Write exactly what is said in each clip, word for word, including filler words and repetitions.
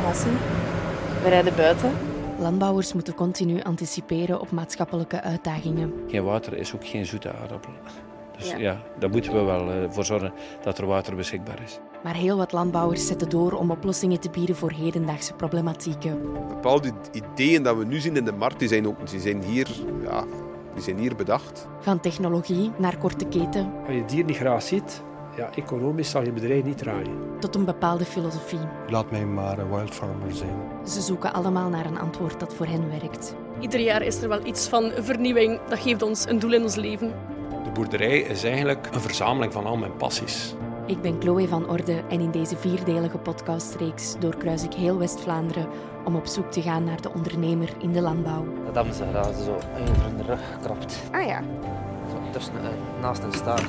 passie. We rijden buiten. Landbouwers moeten continu anticiperen op maatschappelijke uitdagingen. Geen water is ook geen zoete aardappel. Dus ja, Ja. daar moeten we wel uh, voor zorgen dat er water beschikbaar is. Maar heel wat landbouwers zetten door om oplossingen te bieden voor hedendaagse problematieken. Bepaalde ideeën die we nu zien in de markt, die zijn, ook, die zijn, hier, ja, die zijn hier bedacht. Van technologie naar korte keten, Als je dier niet graag ziet, ja, economisch zal je bedrijf niet draaien. tot een bepaalde filosofie. Laat mij maar een wild farmer zijn. Ze zoeken allemaal naar een antwoord dat voor hen werkt. Ieder jaar is er wel iets van vernieuwing. Dat geeft ons een doel in ons leven. De boerderij is eigenlijk een verzameling van al mijn passies. Ik ben Chloe van Orde en in deze vierdelige podcastreeks doorkruis ik heel West-Vlaanderen om op zoek te gaan naar de ondernemer in de landbouw. Dat hebben ze graag zo over hun rug gekrapt. Ah ja. Zo tussen, uh, naast een staart.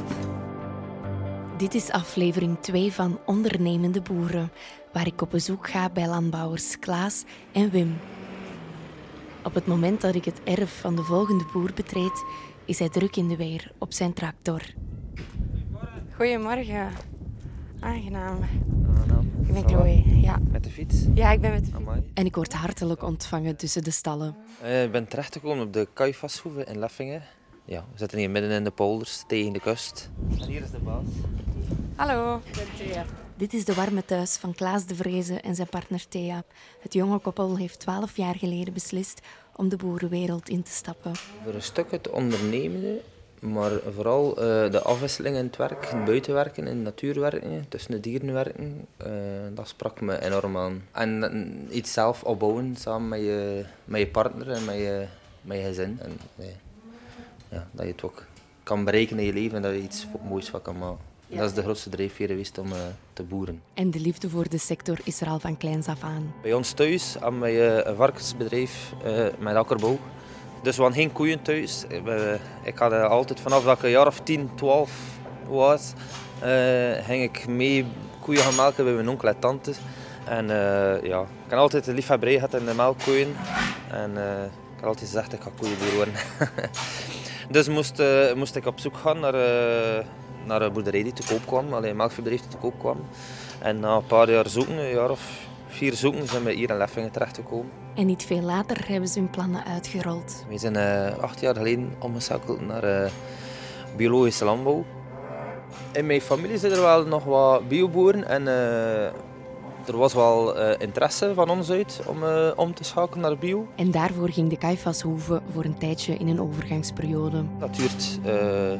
Dit is aflevering twee van Ondernemende Boeren, waar ik op bezoek ga bij landbouwers Klaas en Wim. Op het moment dat ik het erf van de volgende boer betreed, is hij druk in de weer op zijn tractor. Goedemorgen. Aangenaam. Aangenaam. Ik ben Chloe. Ja. Met de fiets. Ja, ik ben met de fiets. Amai. En ik word hartelijk ontvangen tussen de stallen. Uh, ik ben terechtgekomen op de Kaifashoeve in Leffingen. Ja, we zitten hier midden in de polders, tegen de kust. En hier is de baas. Hallo. Ik ben Thea. Dit is de warme thuis van Klaas de Vreese en zijn partner Thea. Het jonge koppel heeft twaalf jaar geleden beslist om de boerenwereld in te stappen. Voor een stuk het ondernemende, maar vooral uh, de afwisseling in het werk, het buitenwerken, in de natuur werken, tussen de dieren werken, uh, dat sprak me enorm aan. En uh, iets zelf opbouwen samen met je, met je partner en met je, met je gezin. En, uh, ja, dat je het ook kan bereiken in je leven en dat je iets moois van kan maken. Ja. Dat is de grootste drijfveer geweest om uh, te boeren. En de liefde voor de sector is er al van kleins af aan. Bij ons thuis hebben wij een varkensbedrijf uh, met akkerbouw. Dus we hadden geen koeien thuis. Ik had altijd vanaf dat ik een jaar of tien, twaalf was, uh, ging ik mee koeien gaan melken bij mijn onkel en tante. En uh, ja, ik heb altijd een liefhebberij gehad in de melkkoeien. En uh, ik heb altijd gezegd dat ik ga koeienboer worden. Dus moest, uh, moest ik op zoek gaan naar, uh, naar een boerderij die te koop kwam, alleen een melkveebedrijf die te koop kwam. En na een paar jaar zoeken, een jaar of vier zoeken, zijn we hier in Leffingen terechtgekomen. En niet veel later hebben ze hun plannen uitgerold. We zijn uh, acht jaar geleden omgeschakeld naar uh, biologische landbouw. In mijn familie zijn er wel nog wat bioboeren en uh, er was wel uh, interesse van ons uit om uh, om te schakelen naar bio. En daarvoor ging de Kaifashoeve voor een tijdje in een overgangsperiode. Dat duurt uh,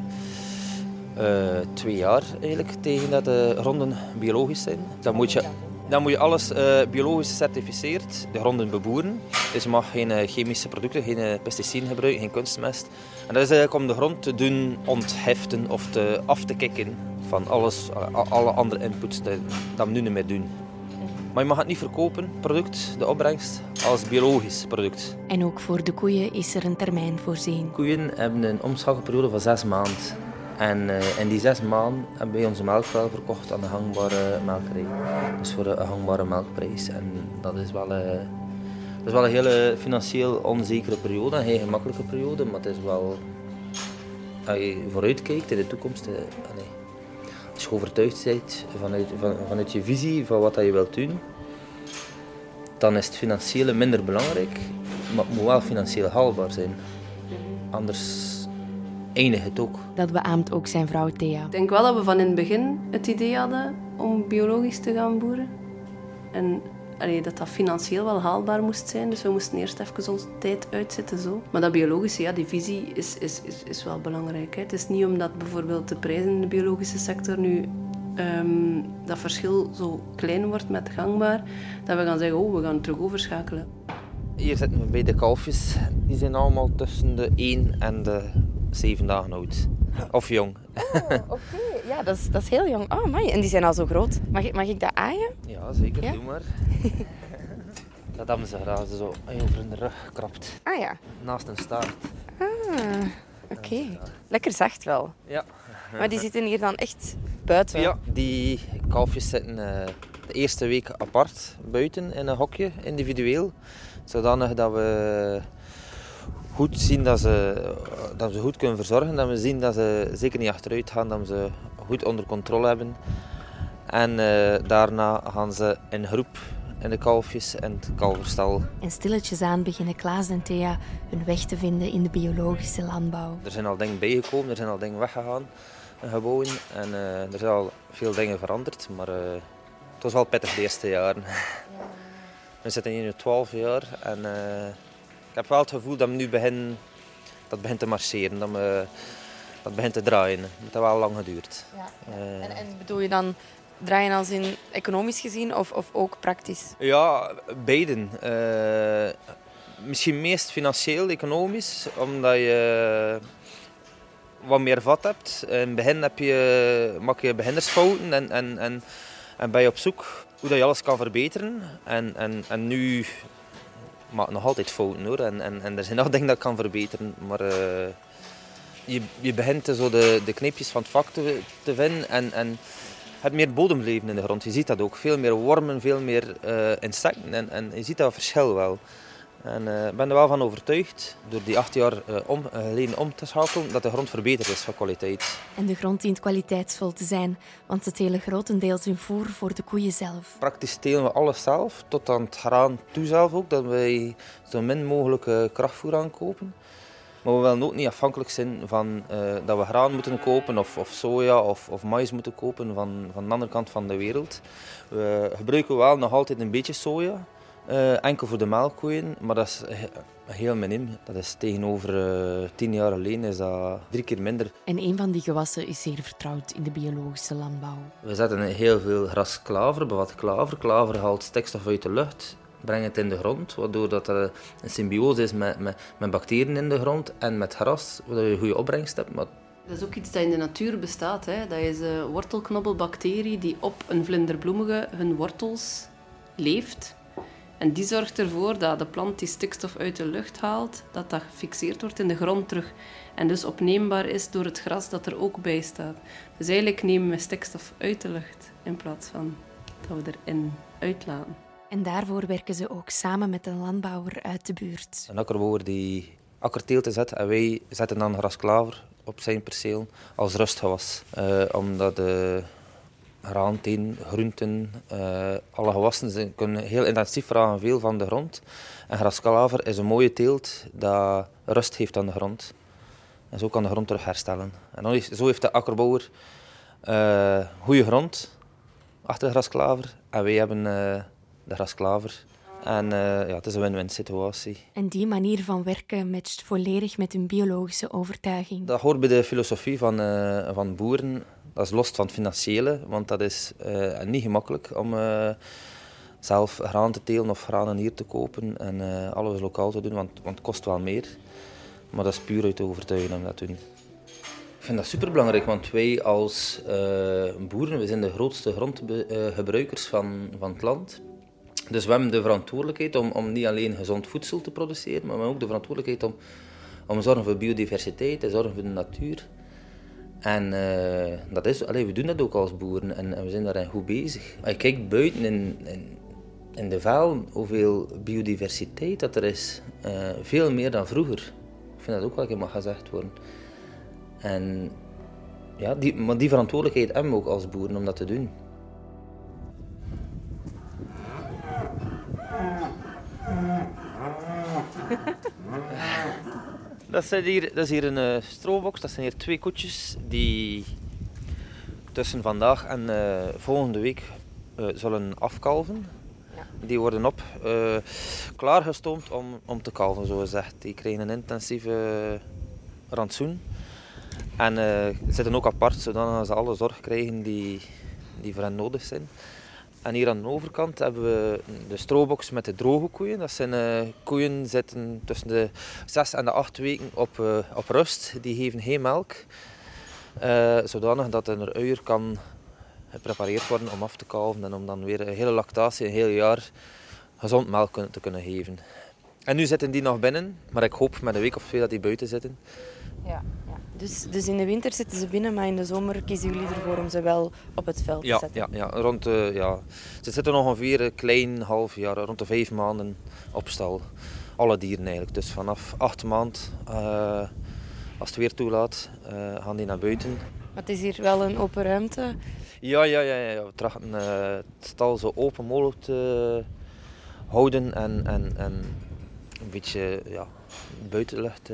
uh, twee jaar eigenlijk, tegen dat de gronden biologisch zijn. Dan moet je, dan moet je alles uh, biologisch gecertificeerd, de gronden beboeren. Dus je mag geen uh, chemische producten, geen uh, pesticiden gebruiken, geen kunstmest. En dat is eigenlijk om de grond te doen ontheften of te, af te kicken van alles, uh, alle andere inputs die, dat we nu niet meer doen. Maar je mag het niet verkopen, product, de opbrengst, als biologisch product. En ook voor de koeien is er een termijn voorzien. Koeien hebben een omschakelperiode van zes maanden. En uh, in die zes maanden hebben wij onze melk wel verkocht aan een gangbare melkerij. Dus voor een gangbare melkprijs. En dat is wel, uh, dat is wel een hele financieel onzekere periode, een heel gemakkelijke periode. Maar het is wel, als je vooruit kijkt in de toekomst, uh, allez, als je overtuigd bent vanuit, van, vanuit je visie van wat je wilt doen, dan is het financiële minder belangrijk, maar het moet wel financieel haalbaar zijn. Anders eindigt het ook. Dat beaamt ook zijn vrouw Thea. Ik denk wel dat we van in het begin het idee hadden om biologisch te gaan boeren. En allee, dat dat financieel wel haalbaar moest zijn. Dus we moesten eerst even onze tijd uitzetten. Zo. Maar dat biologische, ja, die visie is, is, is, is wel belangrijk. Hè. Het is niet omdat bijvoorbeeld de prijzen in de biologische sector nu um, dat verschil zo klein wordt met gangbaar, dat we gaan zeggen, oh, we gaan terug overschakelen. Hier zitten we bij de kalfjes. Die zijn allemaal tussen de één en de zeven dagen oud. Of jong. Oh, oké. Okay. Ja, dat is, dat is heel jong. Oh, amai. En die zijn al zo groot. Mag ik, mag ik dat aaien? Ja, zeker. Ja? Doe maar. Dat hebben ze graag zo over hun rug gekrapt. Ah ja. Naast een staart. Ah, oké. Okay. Lekker zacht wel. Ja. Maar die zitten hier dan echt buiten? Ja, die kalfjes zitten uh, de eerste week apart buiten in een hokje, individueel. Zodanig dat we goed zien dat ze, dat we ze goed kunnen verzorgen. Dat we zien dat ze zeker niet achteruit gaan, dat we ze goed onder controle hebben. En uh, daarna gaan ze in groep en de kalfjes en het kalverstal. En stilletjes aan beginnen Klaas en Thea hun weg te vinden in de biologische landbouw. Er zijn al dingen bijgekomen, er zijn al dingen weggegaan, gebouwen. En uh, er zijn al veel dingen veranderd, maar uh, het was wel pittig de eerste jaren. Ja. We zitten hier nu twaalf jaar en uh, ik heb wel het gevoel dat we nu begin, dat begint te marcheren, dat, we, dat begint te draaien. Dat heeft wel lang geduurd. Ja. Uh, en, en bedoel je dan draaien als in economisch gezien of, of ook praktisch? Ja, beiden. Uh, misschien meest financieel, economisch, omdat je wat meer vat hebt. In het begin heb je, maak je beginnersfouten en, en, en, en ben je op zoek hoe dat je alles kan verbeteren. En, en, en nu maak ik nog altijd fouten hoor. En, en, en er zijn nog dingen dat ik kan verbeteren. Maar uh, je, je begint zo de, de kneepjes van het vak te, te vinden. En, en je hebt meer bodemleven in de grond. Je ziet dat ook. Veel meer wormen, veel meer uh, insecten. En, en je ziet dat verschil wel. En ik uh, ben er wel van overtuigd, door die acht jaar uh, om, uh, geleden om te schakelen, dat de grond verbeterd is van kwaliteit. En de grond dient kwaliteitsvol te zijn, want ze telen grotendeels hun voer voor de koeien zelf. Praktisch telen we alles zelf, tot aan het graan toe zelf ook, dat wij zo min mogelijk uh, krachtvoer aankopen. Maar we willen ook niet afhankelijk zijn van uh, dat we graan moeten kopen of, of soja of, of maïs moeten kopen van, van de andere kant van de wereld. We gebruiken wel nog altijd een beetje soja. Uh, enkel voor de melkkoeien, maar dat is heel minim. Dat is tegenover uh, tien jaar geleden is dat drie keer minder. En een van die gewassen is zeer vertrouwd in de biologische landbouw. We zetten heel veel gras klaver, bevat klaver. Klaver haalt stikstof uit de lucht, brengt het in de grond, waardoor dat er een symbiose is met, met, met bacteriën in de grond en met gras, waardoor je een goede opbrengst hebt. Maar dat is ook iets dat in de natuur bestaat. Hè. Dat is een wortelknobbelbacterie die op een vlinderbloemige hun wortels leeft. En die zorgt ervoor dat de plant die stikstof uit de lucht haalt, dat dat gefixeerd wordt in de grond terug. En dus opneembaar is door het gras dat er ook bij staat. Dus eigenlijk nemen we stikstof uit de lucht in plaats van dat we erin uitlaten. En daarvoor werken ze ook samen met een landbouwer uit de buurt. Een akkerbouwer die akkerteelten zet en wij zetten dan grasklaver op zijn perceel als rustgewas. Uh, omdat de graanteen, groenten, uh, alle gewassen ze kunnen heel intensief vragen veel van de grond. En grasklaver is een mooie teelt dat rust geeft aan de grond. En zo kan de grond terug herstellen. En dan is, zo heeft de akkerbouwer uh, goede grond achter de grasklaver en wij hebben uh, de grasklaver. En uh, ja, het is een win-win situatie. En die manier van werken matcht volledig met hun biologische overtuiging. Dat hoort bij de filosofie van, uh, van boeren. Dat is los van het financiële, want dat is uh, niet gemakkelijk om uh, zelf graan te telen of graan hier te kopen en uh, alles lokaal te doen, want, want het kost wel meer. Maar dat is puur uit de overtuiging om dat te doen. Ik vind dat superbelangrijk, want wij als uh, boeren we zijn de grootste grondgebruikers van, van het land. Dus we hebben de verantwoordelijkheid om, om niet alleen gezond voedsel te produceren, maar we hebben ook de verantwoordelijkheid om, om te zorgen voor biodiversiteit, te zorgen voor de natuur. En uh, dat is, allee, we doen dat ook als boeren en, en we zijn daarin goed bezig. Als je kijkt buiten in, in, in de velden hoeveel biodiversiteit dat er is, uh, veel meer dan vroeger. Ik vind dat ook wel een keer mag gezegd worden. En, ja, die, maar die verantwoordelijkheid hebben we ook als boeren om dat te doen. Dat, zijn hier, dat is hier een uh, stroobox, dat zijn hier twee koetjes die tussen vandaag en uh, volgende week uh, zullen afkalven. Ja. Die worden op uh, klaargestoomd om, om te kalven, zo gezegd. Die krijgen een intensieve rantsoen. En uh, zitten ook apart, zodat ze alle zorg krijgen die, die voor hen nodig zijn. En hier aan de overkant hebben we de stroobox met de droge koeien. Dat zijn uh, koeien die zitten tussen de zes en de acht weken op, uh, op rust. Die geven geen melk. Uh, zodanig dat een uier kan geprepareerd worden om af te kalven. En om dan weer een hele lactatie, een heel jaar gezond melk te kunnen geven. En nu zitten die nog binnen. Maar ik hoop met een week of twee dat die buiten zitten. Ja, ja. Dus, dus in de winter zitten ze binnen, maar in de zomer kiezen jullie ervoor om ze wel op het veld te ja, zetten? Ja, ja, rond de, ja. Ze zitten ongeveer een klein half jaar, rond de vijf maanden op stal. Alle dieren eigenlijk. Dus vanaf acht maanden, uh, als het weer toelaat, uh, gaan die naar buiten. Maar het is hier wel een open ruimte. Ja, ja, ja, ja. We trachten uh, het stal zo open mogelijk te, houden en, en, en een beetje ja, buitenlucht, uh,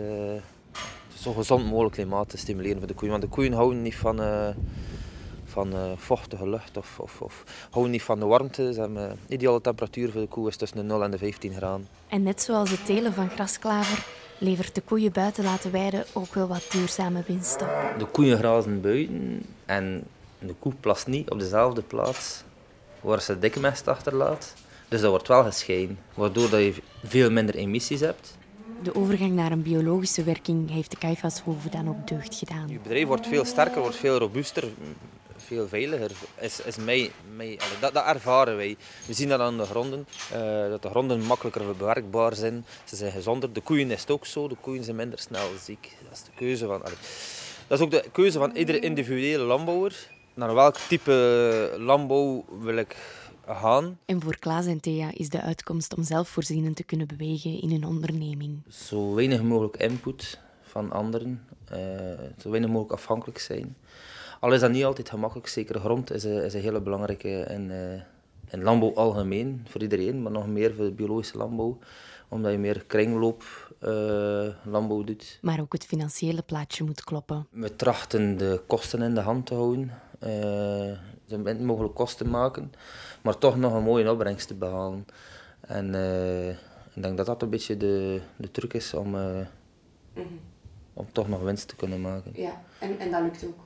zo gezond mogelijk klimaat te stimuleren voor de koeien. Want de koeien houden niet van, uh, van uh, vochtige lucht of, of, of houden niet van de warmte. Ze hebben, uh, ideale temperatuur voor de koe is tussen de nul en de vijftien graden. En net zoals het telen van grasklaver levert de koeien buiten laten weiden ook wel wat duurzame winst op. De koeien grazen buiten en de koe plast niet op dezelfde plaats waar ze dikke mest achterlaat. Dus dat wordt wel gescheiden, waardoor dat je veel minder emissies hebt. De overgang naar een biologische werking heeft de Kaifashoeve dan ook deugd gedaan. Je bedrijf wordt veel sterker, wordt veel robuuster, veel veiliger. Is, is mij, mij, dat, dat ervaren wij. We zien dat aan de gronden, uh, dat de gronden makkelijker bewerkbaar zijn. Ze zijn gezonder. De koeien is het ook zo, de koeien zijn minder snel ziek. Dat is de keuze van, allee. Dat is ook de keuze van iedere individuele landbouwer. Naar welk type landbouw wil ik gaan. En voor Klaas en Thea is de uitkomst om zelfvoorzienend te kunnen bewegen in hun onderneming. Zo weinig mogelijk input van anderen, uh, zo weinig mogelijk afhankelijk zijn. Al is dat niet altijd gemakkelijk, zeker grond is een, is een hele belangrijke in, uh, in landbouw algemeen, voor iedereen, maar nog meer voor de biologische landbouw, omdat je meer kringloop uh, landbouw doet. Maar ook het financiële plaatje moet kloppen. We trachten de kosten in de hand te houden, uh, zo min mogelijk kosten maken, maar toch nog een mooie opbrengst te behalen. En uh, ik denk dat dat een beetje de, de truc is om, uh, mm-hmm. om toch nog winst te kunnen maken. Ja, en, en dat lukt ook?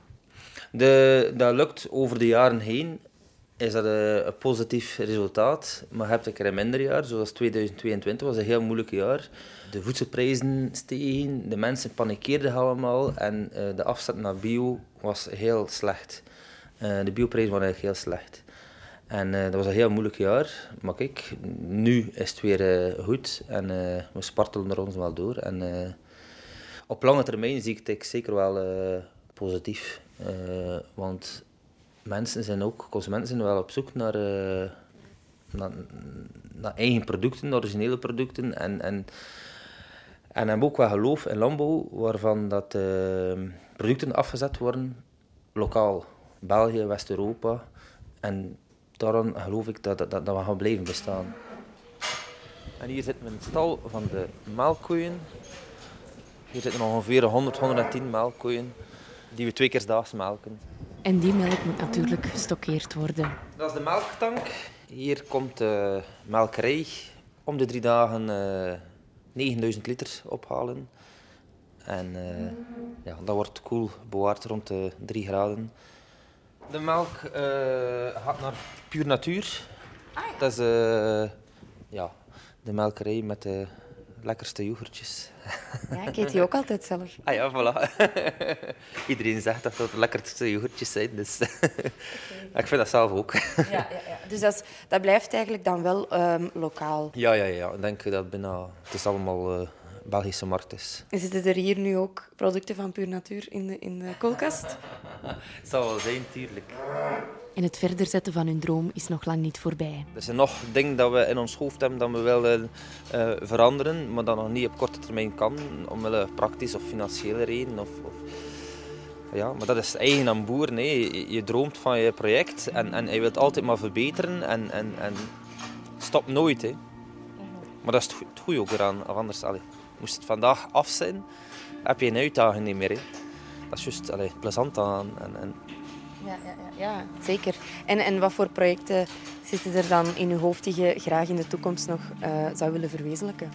De, dat lukt over de jaren heen. Is dat een, een positief resultaat, maar je hebt een keer een minder jaar, zoals tweeduizend tweeëntwintig was een heel moeilijk jaar. De voedselprijzen stegen, de mensen panikeerden allemaal en uh, de afzet naar bio was heel slecht. Uh, de bioprijzen waren eigenlijk heel slecht. En uh, dat was een heel moeilijk jaar, maar kijk, nu is het weer uh, goed en uh, we spartelen er ons wel door. En uh, op lange termijn zie ik het zeker wel uh, positief, uh, want mensen zijn ook, consumenten zijn wel op zoek naar, uh, naar, naar eigen producten, originele producten en, en, en hebben ook wel geloof in landbouw waarvan dat uh, producten afgezet worden lokaal, België, West-Europa en daarom geloof ik dat, dat, dat we gaan blijven bestaan. En hier zit mijn stal van de melkkoeien. Hier zitten ongeveer honderd, honderdtien melkkoeien die we twee keer 's daags melken. En die melk moet natuurlijk gestockeerd worden. Dat is de melktank. Hier komt de melkerij om de drie dagen uh, negenduizend liter ophalen. En uh, ja, dat wordt koel bewaard rond de drie graden. De melk uh, gaat naar Puur Natuur. Ah, ja. Dat is uh, ja, de melkerij met de lekkerste yoghurtjes. Ja, ik eet die ook altijd zelf. Ah ja, voilà. Iedereen zegt dat dat de lekkerste yoghurtjes zijn, dus okay. Ik vind dat zelf ook. Ja, ja, ja. Dus dat, is, dat blijft eigenlijk dan wel um, lokaal? Ja, ja, ja. Ik denk dat bijna, het is allemaal uh, Belgische markt is. Zitten er hier nu ook producten van Puur Natuur in de, in de koelkast? Het zal wel zijn, tuurlijk. En het verder zetten van hun droom is nog lang niet voorbij. Er zijn nog dingen dat we in ons hoofd hebben dat we willen uh, veranderen, maar dat nog niet op korte termijn kan, omwille praktisch of financiële redenen. Of, of... Ja, maar dat is eigen aan boeren. Hè. Je, je droomt van je project en, en je wilt altijd maar verbeteren en, en, en stop nooit. Hè. Maar dat is het goede ook eraan. Of anders, allee, moest het vandaag af zijn, heb je een uitdaging niet meer. Hè. Dat is juist allee, plezant aan. En, en... Ja, ja, ja, ja, zeker. En, en wat voor projecten zitten er dan in uw hoofd die je graag in de toekomst nog uh, zou willen verwezenlijken?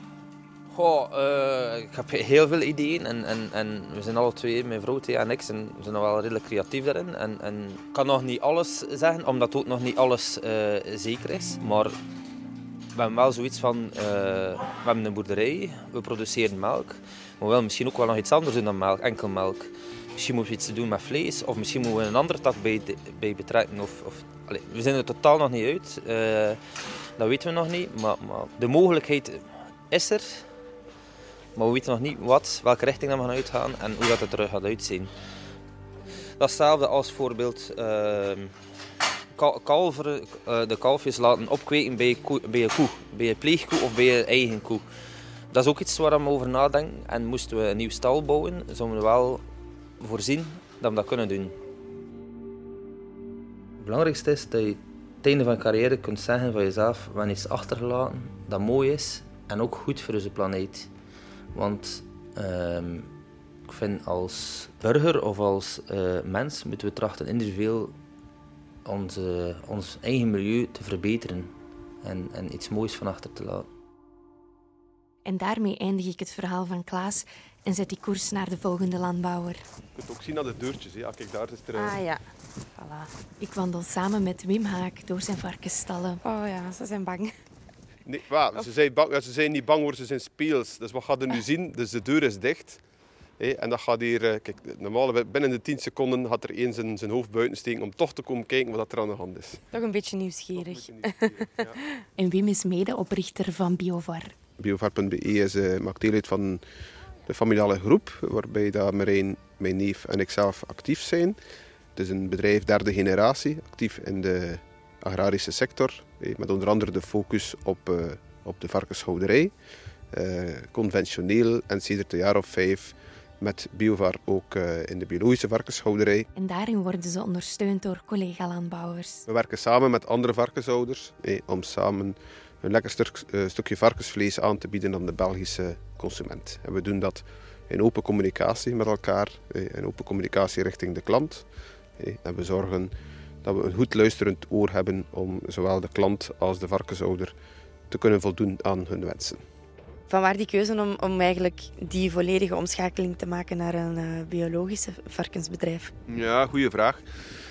Goh, uh, ik heb heel veel ideeën en, en, en we zijn alle twee, mijn vrouw Thea en ik, zijn, we zijn nog wel redelijk creatief daarin. En, en ik kan nog niet alles zeggen, omdat ook nog niet alles uh, zeker is. Maar we hebben wel zoiets van, uh, we hebben een boerderij, we produceren melk. Maar we willen misschien ook wel nog iets anders doen dan melk, enkel melk. Misschien moeten we iets doen met vlees, of misschien moeten we een andere tak bij, bij betrekken. Of, of, allez, we zijn er totaal nog niet uit, uh, dat weten we nog niet. Maar, maar de mogelijkheid is er, maar we weten nog niet wat, welke richting we gaan uitgaan en hoe dat het er gaat uitzien. Dat is hetzelfde als voorbeeld uh, kalveren, uh, de kalfjes laten opkweken bij, koe, bij een koe, bij een pleegkoe of bij een eigen koe. Dat is ook iets waar we over nadenken. En moesten we een nieuw stal bouwen, zouden we wel voorzien dat we dat kunnen doen. Het belangrijkste is dat je het einde van je carrière kunt zeggen van jezelf, we hebben iets achtergelaten dat mooi is en ook goed voor onze planeet. Want um, ik vind als burger of als uh, mens moeten we trachten individueel onze, ons eigen milieu te verbeteren en, en iets moois van achter te laten. En daarmee eindig ik het verhaal van Klaas en zet die koers naar de volgende landbouwer. Je kunt ook zien aan de deurtjes. Hè. Ah, kijk, daar is er... Uh... Ah ja, voilà. Ik wandel samen met Wim Haak door zijn varkensstallen. Oh ja, ze zijn bang. Nee, well, ze, zijn bang, ze zijn niet bang hoor, ze zijn speels. Dus wat gaat er nu zien? Dus de deur is dicht. Hey, en dat gaat hier... Kijk, normaal binnen de tien seconden gaat er één zijn, zijn hoofd buiten steken om toch te komen kijken wat er aan de hand is. Toch een beetje nieuwsgierig. Een beetje nieuwsgierig ja. En Wim is medeoprichter van Biovar. Biovar punt be is, uh, maakt deel uit van de familiale groep, waarbij dat Marijn, mijn neef en ikzelf actief zijn. Het is een bedrijf derde generatie, actief in de agrarische sector, met onder andere de focus op, uh, op de varkenshouderij. Uh, conventioneel en sinds een jaar of vijf met Biovar ook uh, in de biologische varkenshouderij. En daarin worden ze ondersteund door collega-landbouwers. We werken samen met andere varkenshouders eh, om samen een lekker stuk, uh, stukje varkensvlees aan te bieden aan de Belgische consument. En we doen dat in open communicatie met elkaar, eh, in open communicatie richting de klant. Eh, en we zorgen dat we een goed luisterend oor hebben om zowel de klant als de varkenshouder te kunnen voldoen aan hun wensen. Vanwaar die keuze om, om eigenlijk die volledige omschakeling te maken naar een uh, biologische varkensbedrijf? Ja, goede vraag.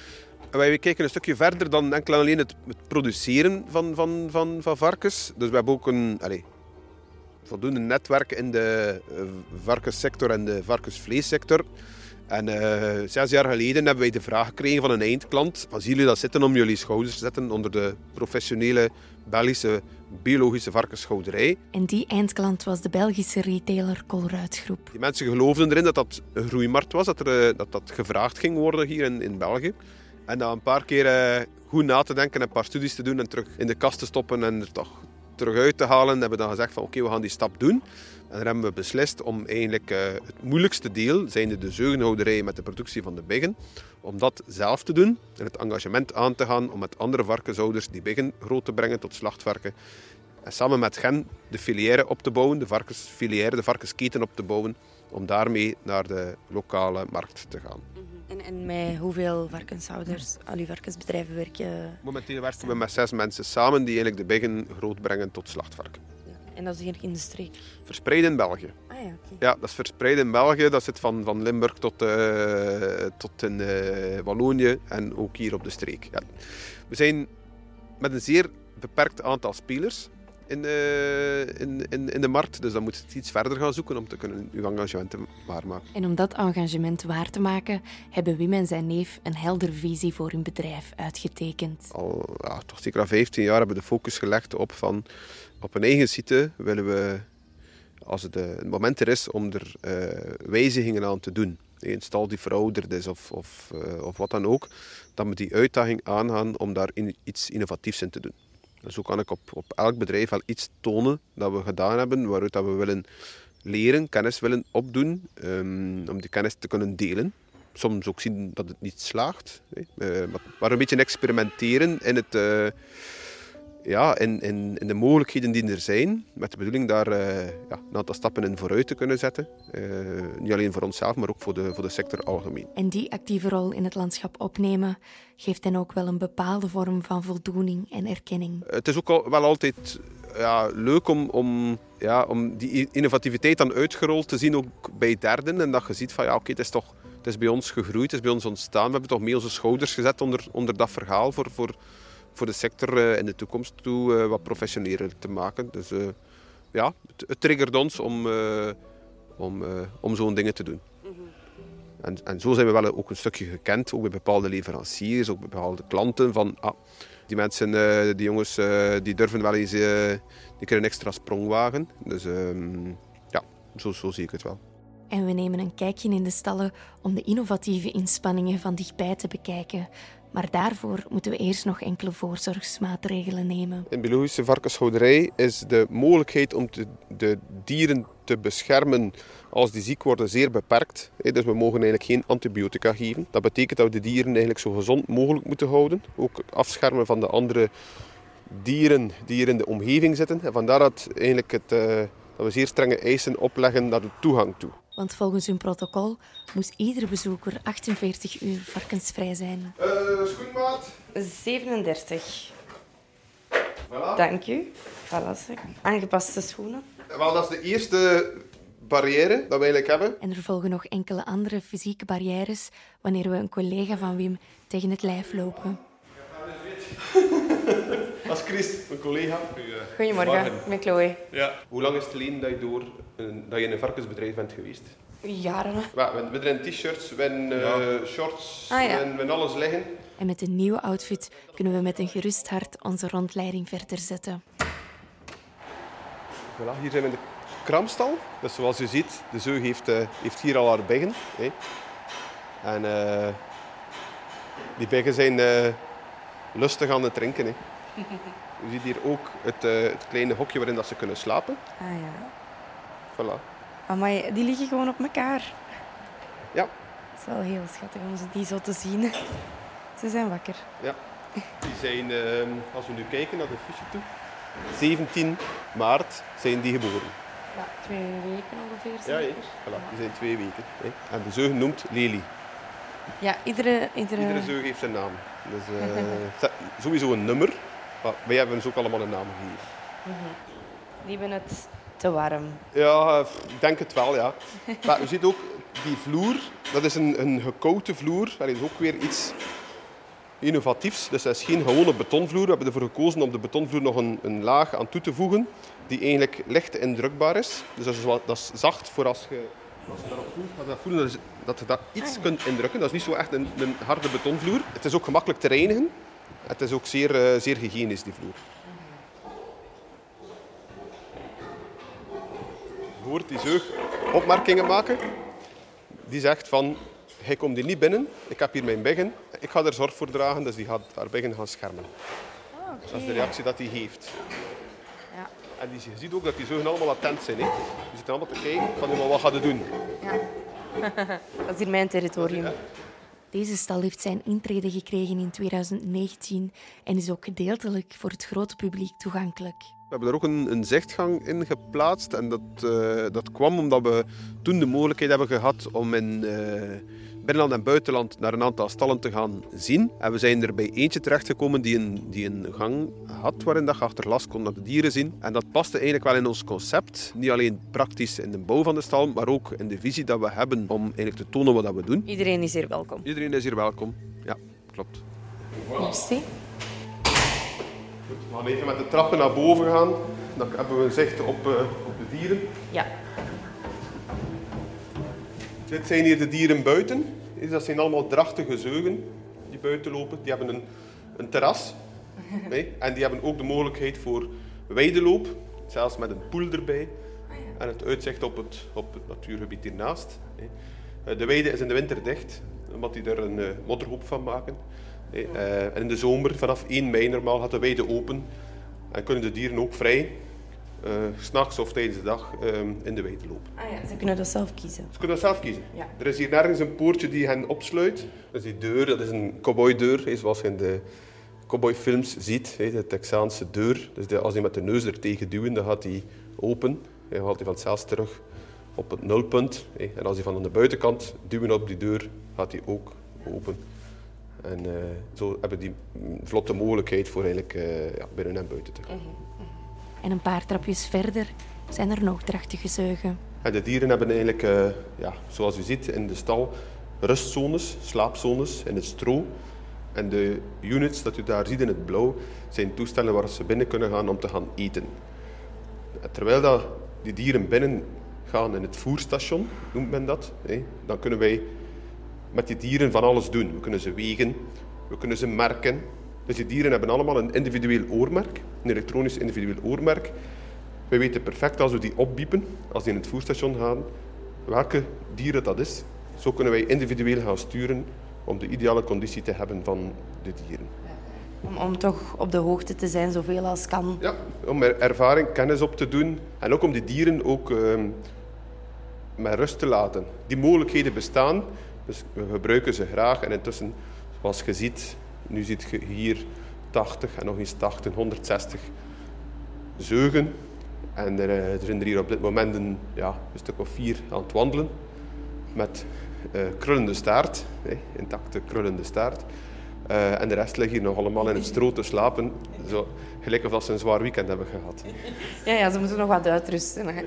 Wij kijken een stukje verder dan enkel en alleen het, het produceren van, van, van, van varkens. Dus we hebben ook een allez, voldoende netwerk in de uh, varkenssector en de varkensvleessector. En uh, zes jaar geleden hebben wij de vraag gekregen van een eindklant: zien jullie dat zitten om jullie schouders te zetten onder de professionele Belgische biologische varkenshouderij? En die eindklant was de Belgische retailer Colruyt-groep. Die mensen geloofden erin dat dat een groeimarkt was, dat, er, dat dat gevraagd ging worden hier in, in België. En na een paar keer uh, goed na te denken en een paar studies te doen en terug in de kast te stoppen en er toch terug uit te halen, hebben we dan gezegd van oké, okay, we gaan die stap doen. En dan hebben we beslist om eigenlijk uh, het moeilijkste deel, zijnde de zeugenhouderij met de productie van de biggen, om dat zelf te doen en het engagement aan te gaan om met andere varkenshouders die biggen groot te brengen tot slachtvarken. En samen met hen de filière op te bouwen, de varkensfilière, de varkensketen op te bouwen, om daarmee naar de lokale markt te gaan. En, en met hoeveel varkenshouders, al uw varkensbedrijven werken? Momenteel werken we met zes mensen samen die eigenlijk de biggen groot brengen tot slachtvarken. Ja. En dat is hier in de streek? Verspreid in België. Ah ja, oké. Ja, dat is verspreid in België. Dat zit van, van Limburg tot, uh, tot in uh, Wallonië en ook hier op de streek. Ja. We zijn met een zeer beperkt aantal spelers in, uh, in, in, in de markt. Dus dan moet je het iets verder gaan zoeken om te kunnen uw engagement waarmaken. En om dat engagement waar te maken, hebben Wim en zijn neef een heldere visie voor hun bedrijf uitgetekend. Al ja, toch zeker al vijftien jaar hebben we de focus gelegd op van op een eigen site willen we, als het uh, een moment er is om er uh, wijzigingen aan te doen, een stal die verouderd is of, of, uh, of wat dan ook, dan moet die uitdaging aangaan om daar in, iets innovatiefs in te doen. En zo kan ik op, op elk bedrijf wel iets tonen dat we gedaan hebben, waaruit dat we willen leren, kennis willen opdoen, um, om die kennis te kunnen delen. Soms ook zien dat het niet slaagt, uh, maar, maar een beetje experimenteren in, het, uh, ja, in, in, in de mogelijkheden die er zijn, met de bedoeling daar uh, ja, een aantal stappen in vooruit te kunnen zetten. Uh, niet alleen voor onszelf, maar ook voor de, voor de sector algemeen. En die actieve rol in het landschap opnemen geeft hen ook wel een bepaalde vorm van voldoening en erkenning. Het is ook al, wel altijd ja, leuk om, om, ja, om die innovativiteit dan uitgerold te zien, ook bij derden. En dat je ziet van ja, oké, okay, het is toch het is bij ons gegroeid, het is bij ons ontstaan. We hebben toch mee onze schouders gezet onder, onder dat verhaal voor, voor, voor de sector uh, in de toekomst toe uh, wat professioneler te maken. Dus uh, ja, het, het triggert ons om, uh, om, uh, om zo'n dingen te doen. En, en zo zijn we wel ook een stukje gekend, ook bij bepaalde leveranciers, ook bij bepaalde klanten. Van, ah, die mensen, uh, die jongens, uh, die durven wel eens, uh, die kunnen een extra sprong wagen. Dus um, ja, zo, zo zie ik het wel. En we nemen een kijkje in de stallen om de innovatieve inspanningen van dichtbij te bekijken. Maar daarvoor moeten we eerst nog enkele voorzorgsmaatregelen nemen. In biologische varkenshouderij is de mogelijkheid om te, de dieren te beschermen als die ziek worden zeer beperkt. Dus we mogen eigenlijk geen antibiotica geven. Dat betekent dat we de dieren eigenlijk zo gezond mogelijk moeten houden. Ook afschermen van de andere dieren die hier in de omgeving zitten. En vandaar dat, eigenlijk het, uh, dat we zeer strenge eisen opleggen naar de toegang toe. Want volgens hun protocol moest iedere bezoeker achtenveertig uur varkensvrij zijn. Uh, schoenmaat? zevenendertig. Voilà. Dank u. Voilà, aangepaste schoenen. Wel, dat is de eerste barrière dat we eigenlijk hebben. En er volgen nog enkele andere fysieke barrières wanneer we een collega van Wim tegen het lijf lopen. Dat is Chris, mijn collega. Goedemorgen, ik ben Chloe. Ja. Hoe lang is het geleden dat je, door een, dat je in een varkensbedrijf bent geweest? Jaren. Ja, we hebben t-shirts, we hebben uh, ja. shorts, ah, ja. we hebben alles liggen. En met een nieuwe outfit kunnen we met een gerust hart onze rondleiding verder zetten. Voilà, hier zijn we in de kramstal. Dus zoals u ziet, de zeug heeft, uh, heeft hier al haar biggen. Hè. En uh, die biggen zijn uh, lustig aan het drinken. Hè. U ziet hier ook het, uh, het kleine hokje waarin dat ze kunnen slapen. Ah ja. Voilà. Amai, die liggen gewoon op elkaar. Ja. Het is wel heel schattig om ze die zo te zien. Ze zijn wakker. Ja. Die zijn, uh, als we nu kijken naar de fiche toe, zeventien maart zijn die geboren. Ja, twee weken ongeveer. Ja, ja. Voilà, die zijn twee weken. Hè. En de zeug noemt Lely. Ja, iedere... Iedere, iedere zeug heeft een naam. Dus, uh, sowieso een nummer, maar wij hebben ze ook allemaal een naam gegeven. Mm-hmm. Die hebben het te warm. Ja, ik denk het wel, ja. Maar u ziet ook, die vloer, dat is een, een gekoute vloer. Dat is ook weer iets innovatiefs. Dus dat is geen gewone betonvloer. We hebben ervoor gekozen om de betonvloer nog een, een laag aan toe te voegen die eigenlijk licht indrukbaar is. Dus dat is, wat, dat is zacht voor als je, als je daarop voelt, dat, dat, voelen, dat, is, dat je dat iets kunt indrukken. Dat is niet zo echt een, een harde betonvloer. Het is ook gemakkelijk te reinigen. Het is ook zeer, uh, zeer hygiënisch, die vloer. Je hoort die zeug opmerkingen maken. Die zegt van, hij komt hier niet binnen, ik heb hier mijn biggen, ik ga er zorg voor dragen, dus die gaat haar biggen gaan schermen. Oh, okay. Dat is de reactie dat hij heeft. Ja. En die, je ziet ook dat die zeugen allemaal attent zijn. Hè. Die zitten allemaal te kijken van, maar wat gaat hij doen? Ja. Dat is hier mijn territorium. Ja. Deze stal heeft zijn intrede gekregen in tweeduizend negentien en is ook gedeeltelijk voor het grote publiek toegankelijk. We hebben daar ook een, een zichtgang in geplaatst en dat, uh, dat kwam omdat we toen de mogelijkheid hebben gehad om in uh, binnenland en buitenland naar een aantal stallen te gaan zien. En we zijn er bij eentje terechtgekomen die een, die een gang had waarin dat je achter glas kon naar de dieren zien. En dat paste eigenlijk wel in ons concept. Niet alleen praktisch in de bouw van de stal, maar ook in de visie dat we hebben om eigenlijk te tonen wat we doen. Iedereen is hier welkom. Iedereen is hier welkom, ja, klopt. Merci. We gaan even met de trappen naar boven gaan. Dan hebben we zicht op, uh, op de dieren. Ja. Dit zijn hier de dieren buiten. Dat zijn allemaal drachtige zeugen die buiten lopen. Die hebben een, een terras. Nee? En die hebben ook de mogelijkheid voor weideloop. Zelfs met een poel erbij. En het uitzicht op het, op het natuurgebied hiernaast. De weide is in de winter dicht, omdat die er een uh, modderhoop van maken. Uh, en in de zomer, vanaf één mei normaal, gaat de weide open. En kunnen de dieren ook vrij, uh, 's nachts of tijdens de dag, uh, in de weide lopen. Ah ja, ze kunnen dat zelf kiezen. Ze kunnen dat zelf kiezen. Ja. Er is hier nergens een poortje die hen opsluit. Dus die deur, dat is een cowboydeur, zoals je in de cowboyfilms ziet. De Texaanse deur. Dus de, als die met de neus er tegen duwen, dan gaat die open. Dan gaat hij vanzelf terug op het nulpunt. En als hij van aan de buitenkant duwen op die deur, gaat die ook open. En uh, zo hebben die vlotte mogelijkheid voor eigenlijk uh, ja, binnen en buiten te gaan. En een paar trapjes verder zijn er nog drachtige zeugen. En de dieren hebben eigenlijk, uh, ja, zoals u ziet in de stal, rustzones, slaapzones in het stro. En de units dat u daar ziet in het blauw, zijn toestellen waar ze binnen kunnen gaan om te gaan eten. Terwijl dat die dieren binnen gaan in het voerstation, noemt men dat, hè, dan kunnen wij met die dieren van alles doen. We kunnen ze wegen, we kunnen ze merken. Dus die dieren hebben allemaal een individueel oormerk, een elektronisch individueel oormerk. Wij weten perfect als we die opbiepen, als die in het voerstation gaan, welke dieren dat is. Zo kunnen wij individueel gaan sturen om de ideale conditie te hebben van de dieren. Om, om toch op de hoogte te zijn, zoveel als kan. Ja, om er ervaring, kennis op te doen en ook om die dieren ook uh, met rust te laten. Die mogelijkheden bestaan, dus we gebruiken ze graag. En intussen, zoals je ziet, nu ziet je hier tachtig en nog eens tachtig, honderdzestig zeugen. En er, er zijn er hier op dit moment een, ja, een stuk of vier aan het wandelen met uh, krullende staart, hè, intacte krullende staart. Uh, en de rest ligt hier nog allemaal in het stro te slapen, zo, gelijk of dat ze een zwaar weekend hebben gehad. Ja, ja, ze moeten nog wat uitrusten. Hè.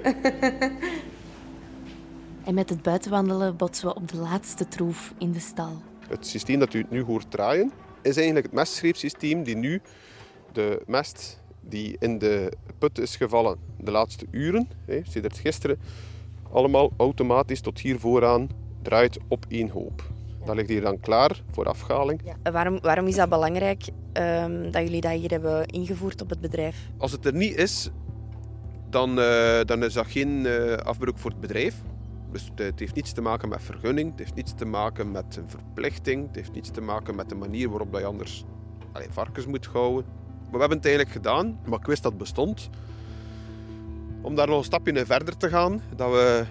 En met het buitenwandelen botsen we op de laatste troef in de stal. Het systeem dat u nu hoort draaien, is eigenlijk het mestschreepsysteem die nu de mest die in de put is gevallen de laatste uren, hè, sedert gisteren, allemaal automatisch tot hier vooraan draait op één hoop. Dat ligt hier dan klaar voor afgaling. Ja. Waarom, waarom is dat belangrijk um, dat jullie dat hier hebben ingevoerd op het bedrijf? Als het er niet is, dan, uh, dan is dat geen uh, afbreuk voor het bedrijf. Dus het heeft niets te maken met vergunning, het heeft niets te maken met een verplichting, het heeft niets te maken met de manier waarop je anders allez, varkens moet houden. Maar we hebben het eigenlijk gedaan, maar ik wist dat het bestond. Om daar nog een stapje in verder te gaan, dat we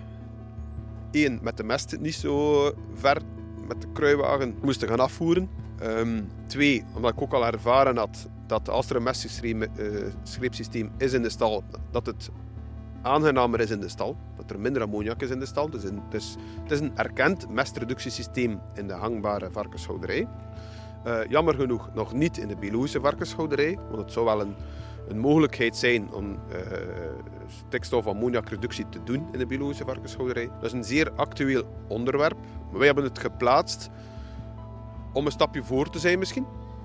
één, met de mest niet zo ver met de kruiwagen moesten gaan afvoeren. Um, twee, omdat ik ook al ervaren had dat als er een mestschreepsysteem is in de stal, dat het aangenamer is in de stal, dat er minder ammoniak is in de stal. Dus, in, dus het is een erkend mestreductiesysteem in de hangbare varkenshouderij. Uh, jammer genoeg nog niet in de biologische varkenshouderij, want het zou wel een, een mogelijkheid zijn om uh, stikstof-ammoniakreductie te doen in de biologische varkenshouderij. Dat is een zeer actueel onderwerp. Wij hebben het geplaatst om een stapje voor te zijn misschien.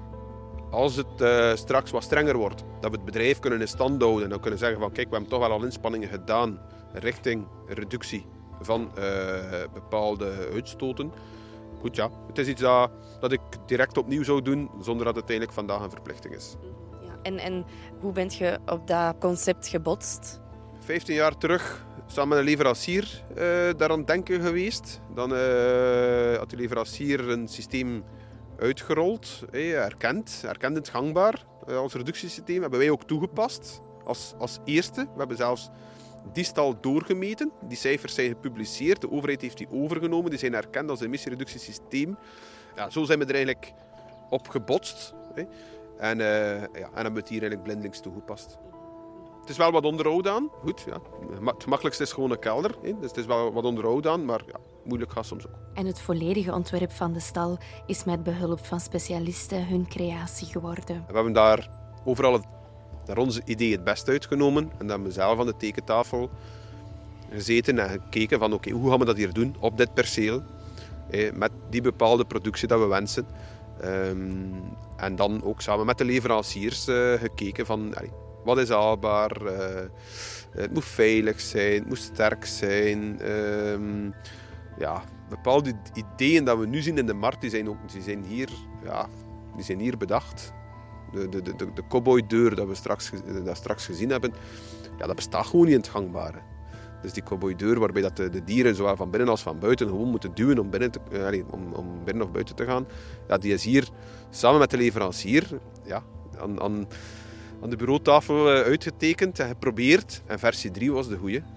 Als het uh, straks wat strenger wordt, dat we het bedrijf kunnen in stand houden en dan kunnen zeggen van kijk, we hebben toch wel al inspanningen gedaan richting reductie van uh, bepaalde uitstoten. Goed ja, het is iets dat, dat ik direct opnieuw zou doen zonder dat het uiteindelijk vandaag een verplichting is. Ja, en, en hoe bent je op dat concept gebotst? Vijftien jaar terug samen met een leverancier uh, daar aan het denken geweest. Dan uh, had de leverancier een systeem uitgerold, hey, erkend, erkend het gangbaar uh, als reductiesysteem. Hebben wij ook toegepast als, als eerste. We hebben zelfs die stal doorgemeten. Die cijfers zijn gepubliceerd. De overheid heeft die overgenomen. Die zijn erkend als emissiereductiesysteem. Ja, zo zijn we er eigenlijk op gebotst. Hey. En, uh, ja, en hebben we het hier eigenlijk blindelings toegepast. Het is wel wat onderhoud aan. Goed, ja. Het gemakkelijkste is gewoon een kelder. Hè. Dus het is wel wat onderhoud aan, maar ja, moeilijk gaat soms ook. En het volledige ontwerp van de stal is met behulp van specialisten hun creatie geworden. We hebben daar overal het, naar onze idee het best uitgenomen. En dan hebben we zelf aan de tekentafel gezeten en gekeken van oké, okay, hoe gaan we dat hier doen op dit perceel? Hè, met die bepaalde productie dat we wensen. Um, en dan ook samen met de leveranciers uh, gekeken van... Allee, wat is haalbaar? Uh, het moet veilig zijn, het moet sterk zijn. Uh, ja, bepaalde ideeën die we nu zien in de markt, die zijn, ook, die zijn, hier, ja, die zijn hier bedacht. De, de, de, de cowboydeur dat we straks, dat straks gezien hebben, ja, dat bestaat gewoon niet in het gangbare. Dus die cowboydeur waarbij dat de, de dieren zowel van binnen als van buiten gewoon moeten duwen om binnen, te, uh, om, om binnen of buiten te gaan, ja, die is hier samen met de leverancier ja, aan... aan aan de bureautafel uitgetekend en geprobeerd. En versie drie was de goeie.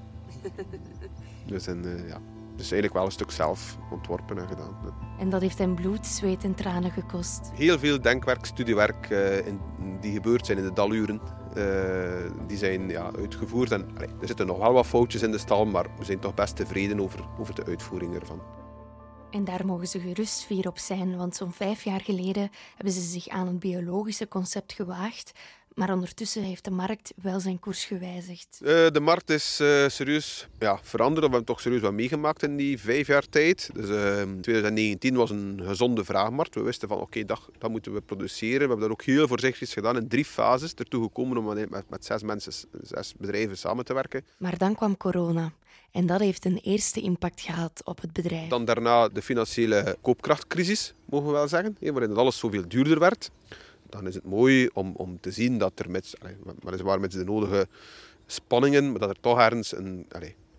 Dus, en, uh, ja, dus eigenlijk wel een stuk zelf ontworpen en gedaan. Ja. En dat heeft hem bloed, zweet en tranen gekost. Heel veel denkwerk, studiewerk uh, in, die gebeurd zijn in de daluren. Uh, die zijn ja, uitgevoerd. En, allee, er zitten nog wel wat foutjes in de stal, maar we zijn toch best tevreden over, over de uitvoering ervan. En daar mogen ze gerust fier op zijn, want zo'n vijf jaar geleden hebben ze zich aan het biologische concept gewaagd. Maar ondertussen heeft de markt wel zijn koers gewijzigd. Uh, de markt is uh, serieus ja, veranderd. We hebben toch serieus wat meegemaakt in die vijf jaar tijd. Dus, uh, twintig negentien was een gezonde vraagmarkt. We wisten van oké, okay, dat, dat moeten we produceren. We hebben dat ook heel voorzichtig gedaan in drie fases. Ertoe gekomen om met, met zes mensen, zes bedrijven samen te werken. Maar dan kwam corona. En dat heeft een eerste impact gehad op het bedrijf. Dan daarna de financiële koopkrachtcrisis, mogen we wel zeggen. Waarin het alles zoveel duurder werd. Dan is het mooi om, om te zien dat er met, weliswaar met de nodige spanningen, maar dat er toch ergens een, allez,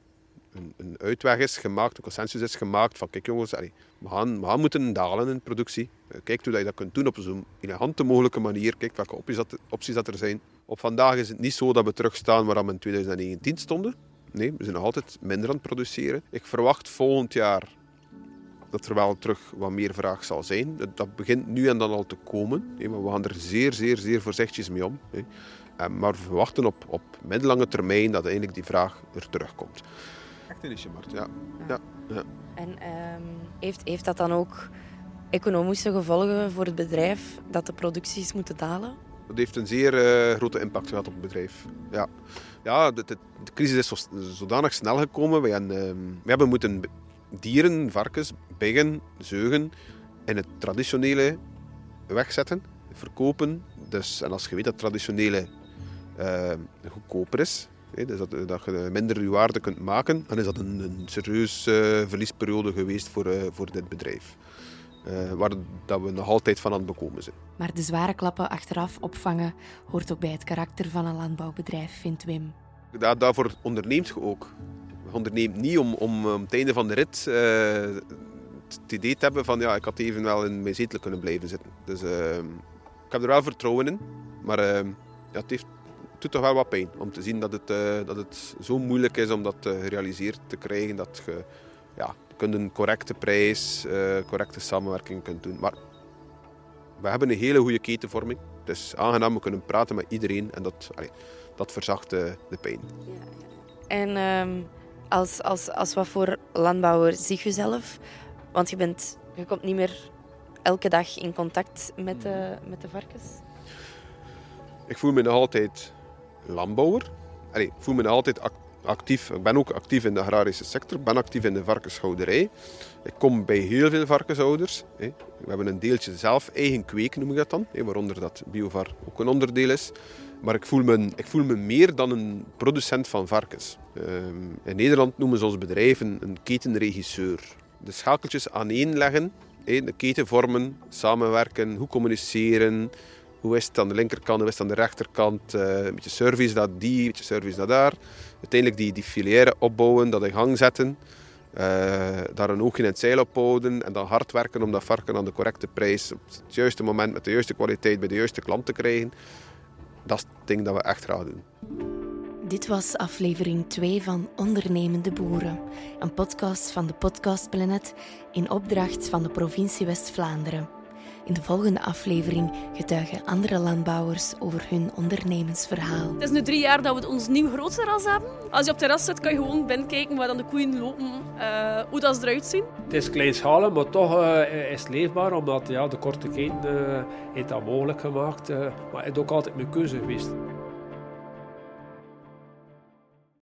een, een uitweg is gemaakt, een consensus is gemaakt van kijk jongens, allee, we, gaan, we gaan moeten dalen in productie. Kijk hoe je dat kunt doen op zo'n elegante mogelijke manier. Kijk welke opties dat, opties dat er zijn. Op vandaag is het niet zo dat we terugstaan waar we in twintig negentien stonden. Nee, we zijn nog altijd minder aan het produceren. Ik verwacht volgend jaar dat er wel terug wat meer vraag zal zijn. Dat begint nu en dan al te komen. Maar we gaan er zeer, zeer, zeer voorzichtig mee om. Maar we verwachten op, op middellange termijn dat eigenlijk die vraag er terugkomt. Echt een niche-markt, ja. ja. ja. En um, heeft, heeft dat dan ook economische gevolgen voor het bedrijf dat de producties moeten dalen? Dat heeft een zeer uh, grote impact gehad op het bedrijf. Ja, ja de, de, de crisis is zo, zodanig snel gekomen. We hebben, uh, we hebben moeten dieren, varkens, biggen, zeugen in het traditionele wegzetten, verkopen. Dus, en als je weet dat het traditionele uh, goedkoper is, hè, dus dat, dat je minder je waarde kunt maken, dan is dat een, een serieuze uh, verliesperiode geweest voor, uh, voor dit bedrijf. Uh, waar dat we nog altijd van aan het bekomen zijn. Maar de zware klappen achteraf opvangen hoort ook bij het karakter van een landbouwbedrijf, vindt Wim. Da- daarvoor onderneemt je ook. Je onderneemt niet om, om, om het einde van de rit uh, het idee te hebben van ja, ik had even wel in mijn zetel kunnen blijven zitten. Dus uh, ik heb er wel vertrouwen in, maar uh, ja, het, heeft, het doet toch wel wat pijn om te zien dat het, uh, dat het zo moeilijk is om dat uh, gerealiseerd te krijgen, dat je ja, kunt een correcte prijs, uh, correcte samenwerking kunt doen. Maar we hebben een hele goede ketenvorming. Het is aangenaam, we kunnen praten met iedereen en dat, allee, dat verzacht uh, de pijn. Ja, ja. En um, als, als, als wat voor landbouwer zie je jezelf? Want je, bent, je komt niet meer elke dag in contact met de, met de varkens. Ik voel me nog altijd landbouwer. Allee, ik voel me nog altijd actief. Actief. Ik ben ook actief in de agrarische sector, ik ben actief in de varkenshouderij. Ik kom bij heel veel varkenshouders. We hebben een deeltje zelf, eigen kweek noem ik dat dan, waaronder dat Biovar ook een onderdeel is. Maar ik voel me, ik voel me meer dan een producent van varkens. In Nederland noemen ze ons bedrijf een, een ketenregisseur. De schakeltjes aaneenleggen, de keten vormen, samenwerken, hoe communiceren. Hoe is het aan de linkerkant, hoe is het aan de rechterkant? Uh, een beetje service naar die, een beetje service naar daar. Uiteindelijk die, die filière opbouwen, dat in gang zetten. Uh, daar een oogje in het zeil ophouden. En dan hard werken om dat varken aan de correcte prijs, op het juiste moment, met de juiste kwaliteit, bij de juiste klant te krijgen. Dat is het ding dat we echt graag doen. Dit was aflevering twee van Ondernemende Boeren. Een podcast van de Podcast Planet in opdracht van de provincie West-Vlaanderen. In de volgende aflevering getuigen andere landbouwers over hun ondernemensverhaal. Het is nu drie jaar dat we ons nieuw grootterras hebben. Als je op het terras zit, kan je gewoon binnenkijken waar dan de koeien lopen, uh, hoe dat ze eruit zien. Het is kleinschalig, maar toch uh, is het leefbaar, omdat ja, de korte keten uh, heeft dat mogelijk gemaakt. Uh, maar het is ook altijd mijn keuze geweest.